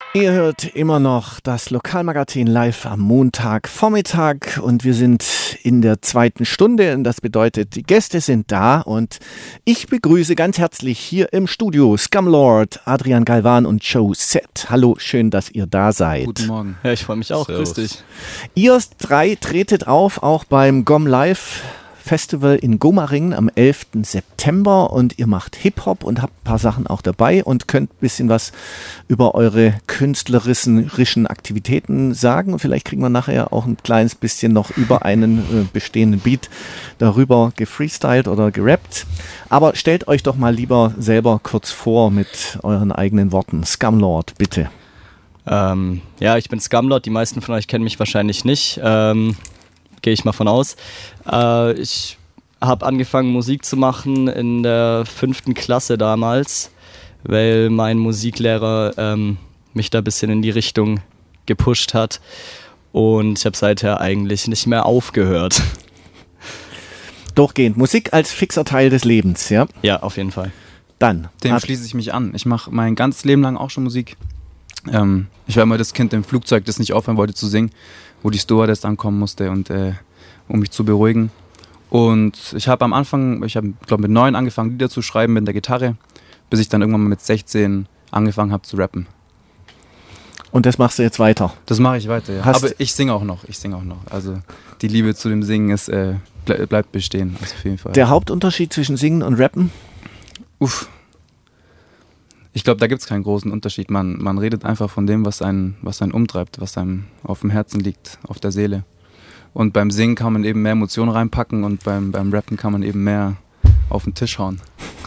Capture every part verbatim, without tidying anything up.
Ihr hört immer noch das Lokalmagazin live am Montagvormittag und wir sind in der zweiten Stunde und das bedeutet, die Gäste sind da und ich begrüße ganz herzlich hier im Studio Scumlord, Adrian Galvan und Joe Set. Hallo, schön, dass ihr da seid. Guten Morgen. Ja, ich freue mich auch. Servus. Grüß dich. Ihr drei tretet auf, auch beim Gom Live Festival in Gomaringen am elften September und ihr macht Hip-Hop und habt ein paar Sachen auch dabei und könnt ein bisschen was über eure künstlerischen Aktivitäten sagen. Und vielleicht kriegen wir nachher auch ein kleines bisschen noch über einen äh, bestehenden Beat darüber gefreestylt oder gerappt. Aber stellt euch doch mal lieber selber kurz vor mit euren eigenen Worten. Scumlord, bitte. Ähm, ja, ich bin Scumlord. Die meisten von euch kennen mich wahrscheinlich nicht. Ähm, Gehe ich mal von aus. Äh, ich habe angefangen Musik zu machen in der fünften Klasse damals, weil mein Musiklehrer ähm, mich da ein bisschen in die Richtung gepusht hat und ich habe seither eigentlich nicht mehr aufgehört. Durchgehend. Musik als fixer Teil des Lebens, ja? Ja, auf jeden Fall. Dann. Dem Ad- schließe ich mich an. Ich mache mein ganzes Leben lang auch schon Musik. Ähm, ich war immer das Kind im Flugzeug, das nicht aufhören wollte zu singen, wo die Stewardess ankommen musste, und äh, um mich zu beruhigen. Und ich habe am Anfang, ich habe glaube mit neun angefangen, Lieder zu schreiben mit der Gitarre, bis ich dann irgendwann mal mit sechzehn angefangen habe zu rappen. Und das machst du jetzt weiter? Das mache ich weiter, ja. Hast Aber ich singe auch noch, ich singe auch noch. Also die Liebe zu dem Singen ist, äh, ble- bleibt bestehen, also auf jeden Fall. Der Hauptunterschied zwischen Singen und Rappen? Uff. Ich glaube, da gibt es keinen großen Unterschied. Man, man redet einfach von dem, was einen, was einen umtreibt, was einem auf dem Herzen liegt, auf der Seele. Und beim Singen kann man eben mehr Emotionen reinpacken und beim, beim Rappen kann man eben mehr auf den Tisch hauen.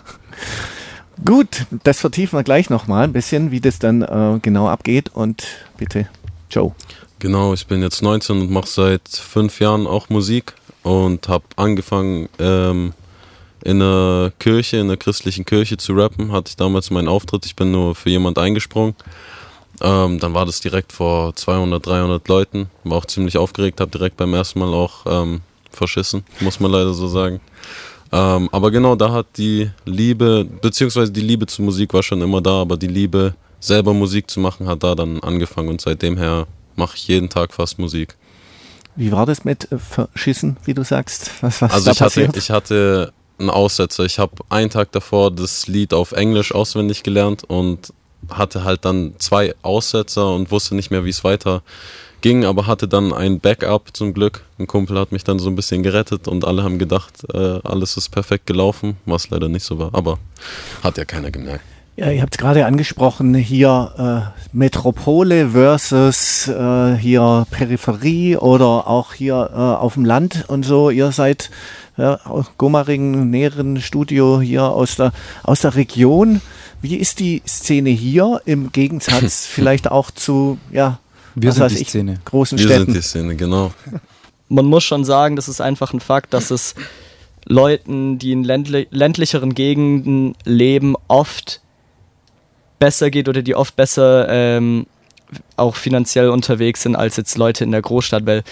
Gut, das vertiefen wir gleich nochmal ein bisschen, wie das dann äh, genau abgeht. Und bitte, Joe. Genau, ich bin jetzt neunzehn und mache seit fünf Jahren auch Musik und habe angefangen ähm, in einer Kirche, in einer christlichen Kirche zu rappen. Hatte ich damals meinen Auftritt, ich bin nur für jemand eingesprungen. Ähm, dann war das direkt vor zweihundert, dreihundert Leuten. War auch ziemlich aufgeregt, habe direkt beim ersten Mal auch ähm, verschissen, muss man leider so sagen. Ähm, aber genau, da hat die Liebe, beziehungsweise die Liebe zur Musik war schon immer da, aber die Liebe, selber Musik zu machen, hat da dann angefangen und seitdem her mache ich jeden Tag fast Musik. Wie war das mit äh, Verschissen, wie du sagst? Was, was Also da ich hatte, passiert? ich hatte einen Aussetzer. Ich habe einen Tag davor das Lied auf Englisch auswendig gelernt und hatte halt dann zwei Aussetzer und wusste nicht mehr, wie es weiter ging, aber hatte dann ein Backup zum Glück. Ein Kumpel hat mich dann so ein bisschen gerettet und alle haben gedacht, äh, alles ist perfekt gelaufen, was leider nicht so war, aber hat ja keiner gemerkt. Ja, ihr habt es gerade angesprochen, hier äh, Metropole versus äh, hier Peripherie oder auch hier äh, auf dem Land und so. Ihr seid ja, aus Gomaringen, näheren Studio hier aus der, aus der Region. Wie ist die Szene hier im Gegensatz vielleicht auch zu, ja, Wir was sind weiß die ich, Szene. großen Wir Städten? sind die Szene, genau. Man muss schon sagen, das ist einfach ein Fakt, dass es Leuten, die in ländli- ländlicheren Gegenden leben, oft besser geht oder die oft besser ähm, auch finanziell unterwegs sind als jetzt Leute in der Großstadt, weil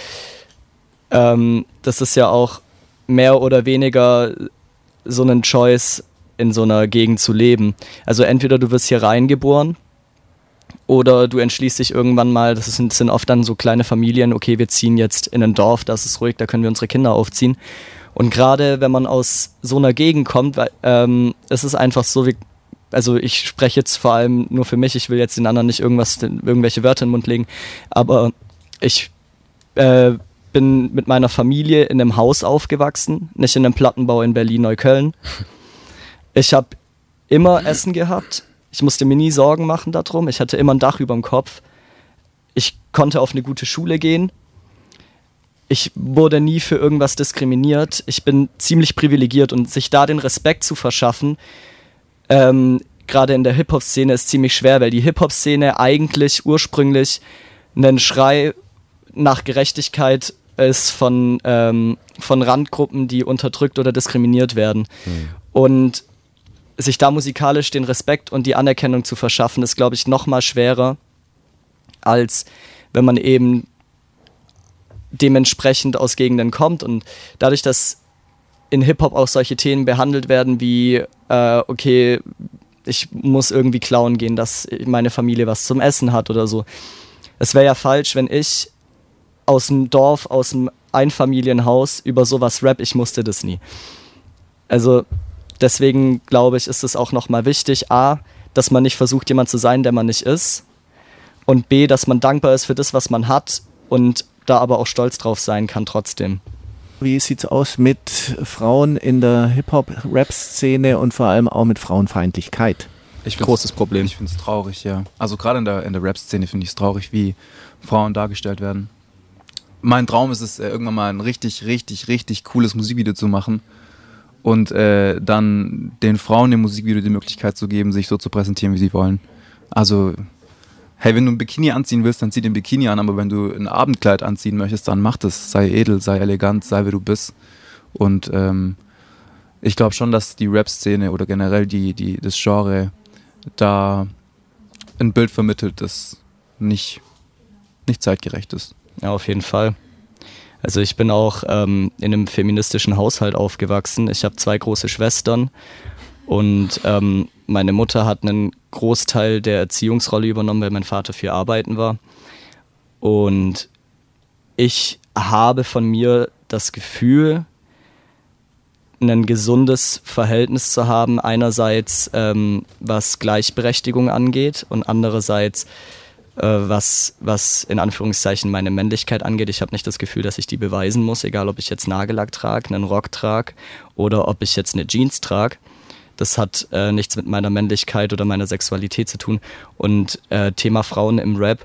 ähm, das ist ja auch mehr oder weniger so ein Choice, in so einer Gegend zu leben. Also entweder du wirst hier reingeboren oder du entschließt dich irgendwann mal, das sind, sind oft dann so kleine Familien, okay, wir ziehen jetzt in ein Dorf, da ist es ruhig, da können wir unsere Kinder aufziehen. Und gerade wenn man aus so einer Gegend kommt, weil, ähm, es ist einfach so, wie, also ich spreche jetzt vor allem nur für mich, ich will jetzt den anderen nicht irgendwas, irgendwelche Wörter in den Mund legen, aber ich äh, bin mit meiner Familie in einem Haus aufgewachsen, nicht in einem Plattenbau in Berlin-Neukölln. Ich habe immer Essen gehabt. Ich musste mir nie Sorgen machen darum. Ich hatte immer ein Dach über dem Kopf. Ich konnte auf eine gute Schule gehen. Ich wurde nie für irgendwas diskriminiert. Ich bin ziemlich privilegiert und sich da den Respekt zu verschaffen, ähm, gerade in der Hip-Hop-Szene ist ziemlich schwer, weil die Hip-Hop-Szene eigentlich ursprünglich ein Schrei nach Gerechtigkeit ist von, ähm, von Randgruppen, die unterdrückt oder diskriminiert werden. Mhm. Und sich da musikalisch den Respekt und die Anerkennung zu verschaffen, ist, glaube ich, noch mal schwerer, als wenn man eben dementsprechend aus Gegenden kommt. Und dadurch, dass in Hip-Hop auch solche Themen behandelt werden wie, äh, okay, ich muss irgendwie klauen gehen, dass meine Familie was zum Essen hat oder so. Es wäre ja falsch, wenn ich aus dem Dorf, aus dem Einfamilienhaus über sowas rap, ich musste das nie. Also deswegen glaube ich, ist es auch nochmal wichtig, A, dass man nicht versucht, jemand zu sein, der man nicht ist, und B, dass man dankbar ist für das, was man hat und da aber auch stolz drauf sein kann trotzdem. Wie sieht's aus mit Frauen in der Hip-Hop-Rap-Szene und vor allem auch mit Frauenfeindlichkeit? Ich Großes Problem. Ich finde es traurig, ja. Also gerade in der, in der Rap-Szene finde ich es traurig, wie Frauen dargestellt werden. Mein Traum ist es, äh, irgendwann mal ein richtig, richtig, richtig cooles Musikvideo zu machen und äh, dann den Frauen im Musikvideo die Möglichkeit zu geben, sich so zu präsentieren, wie sie wollen. Also, hey, wenn du ein Bikini anziehen willst, dann zieh den Bikini an, aber wenn du ein Abendkleid anziehen möchtest, dann mach das. Sei edel, sei elegant, sei wie du bist. Und ähm, ich glaube schon, dass die Rap-Szene oder generell die, die, das Genre da ein Bild vermittelt, das nicht, nicht zeitgerecht ist. Ja, auf jeden Fall. Also ich bin auch ähm, in einem feministischen Haushalt aufgewachsen. Ich habe zwei große Schwestern und ähm, meine Mutter hat einen Großteil der Erziehungsrolle übernommen, weil mein Vater viel arbeiten war. Und ich habe von mir das Gefühl, ein gesundes Verhältnis zu haben, einerseits ähm, was Gleichberechtigung angeht und andererseits äh, was, was in Anführungszeichen meine Männlichkeit angeht. Ich habe nicht das Gefühl, dass ich die beweisen muss, egal ob ich jetzt Nagellack trage, einen Rock trage oder ob ich jetzt eine Jeans trage. Das hat äh, nichts mit meiner Männlichkeit oder meiner Sexualität zu tun. Und äh, Thema Frauen im Rap,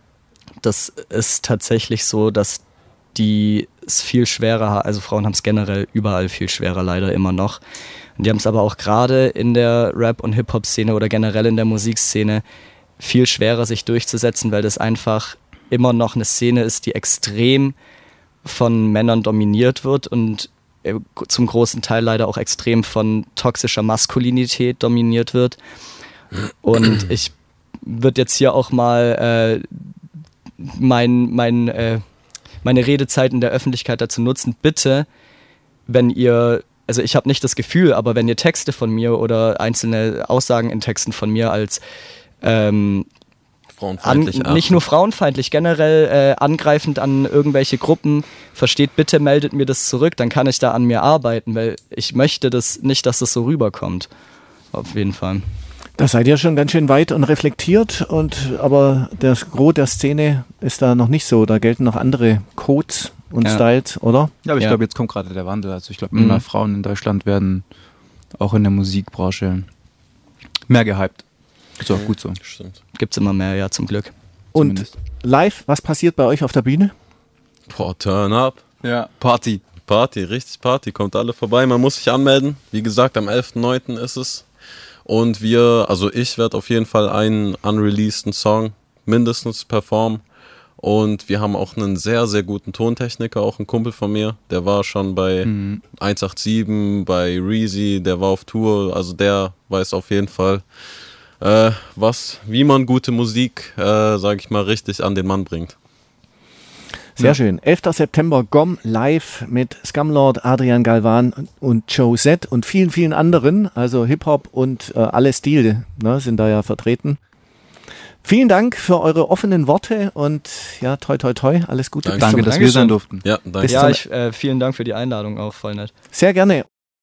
das ist tatsächlich so, dass die es viel schwerer haben. Also Frauen haben es generell überall viel schwerer, leider immer noch. Und die haben es aber auch gerade in der Rap- und Hip-Hop-Szene oder generell in der Musikszene viel schwerer, sich durchzusetzen, weil das einfach immer noch eine Szene ist, die extrem von Männern dominiert wird und zum großen Teil leider auch extrem von toxischer Maskulinität dominiert wird. Und ich würde jetzt hier auch mal äh, mein, mein, äh, meine Redezeit in der Öffentlichkeit dazu nutzen, bitte, wenn ihr, also ich habe nicht das Gefühl, aber wenn ihr Texte von mir oder einzelne Aussagen in Texten von mir als ähm, Frauenfeindlich an, nicht nur frauenfeindlich, generell äh, angreifend an irgendwelche Gruppen, versteht, bitte meldet mir das zurück, dann kann ich da an mir arbeiten, weil ich möchte das nicht, dass das so rüberkommt. Auf jeden Fall. Da seid ihr schon ganz schön weit und reflektiert, und aber das Gros der Szene ist da noch nicht so. Da gelten noch andere Codes und Ja. Styles, oder? Ja, aber ich Ja. glaube, jetzt kommt gerade der Wandel. Also ich glaube, Mhm. mehr Frauen in Deutschland werden auch in der Musikbranche mehr gehypt. Ist auch gut so. Stimmt. Gibt's immer mehr, ja, zum Glück. Und Zumindest. live, was passiert bei euch auf der Bühne? Boah, turn up. Ja. Party. Party, richtig Party. Kommt alle vorbei. Man muss sich anmelden. Wie gesagt, am elften neunten ist es. Und wir, also ich werde auf jeden Fall einen unreleaseden Song mindestens performen. Und wir haben auch einen sehr, sehr guten Tontechniker, auch ein Kumpel von mir. Der war schon bei Mhm. eins acht sieben, bei Reezy, der war auf Tour. Also der weiß auf jeden Fall, äh, was, wie man gute Musik, äh, sag ich mal, richtig an den Mann bringt. Sehr Ja. schön. elfter September, G O M live mit Scumlord, Adrian Galvan und Joe Z und vielen, vielen anderen. Also Hip-Hop und äh, alle Stile, ne, sind da ja vertreten. Vielen Dank für eure offenen Worte und ja, toi, toi, toi, alles Gute. Danke. Bis zum Danke, dass wir Dankeschön. sein durften. Ja, danke. Bis Ja, zum- ich, äh, vielen Dank für die Einladung auch, voll nett. Sehr gerne.